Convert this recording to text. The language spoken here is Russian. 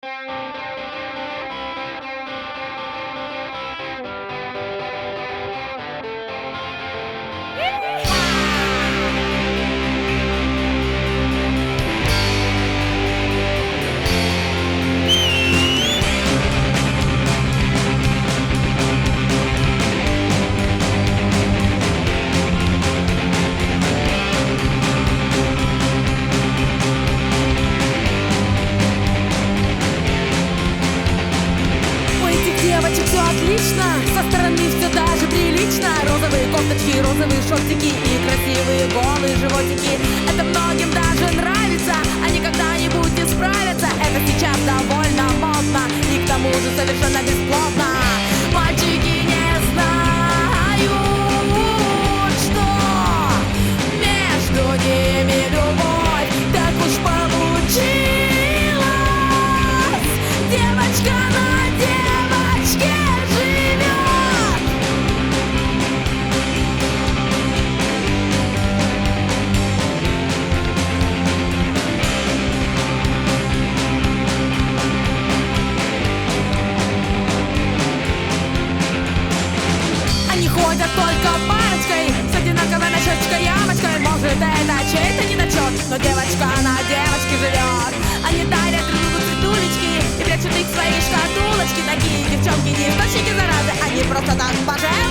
Девочек все отлично, со стороны все даже прилично. Розовые кофточки, розовые шортики и красивые голые животики. Это многим даже нравится, они когда-нибудь не справятся. Это сейчас довольно модно и к тому же совершенно бесплатно. Мальчики не знают, что между ними любовь. Так уж получилось, девочка на девочке живет. Они ходят только парочкой, с одинаковой нашечкой, ямочкой. Может, это чей-то недочет, но девочка на девочке живет. Они дарят друг другу цветулечки и прячут их в свои шкатулочки. Такие девчонки не источники заразы, они просто так пожалуйста.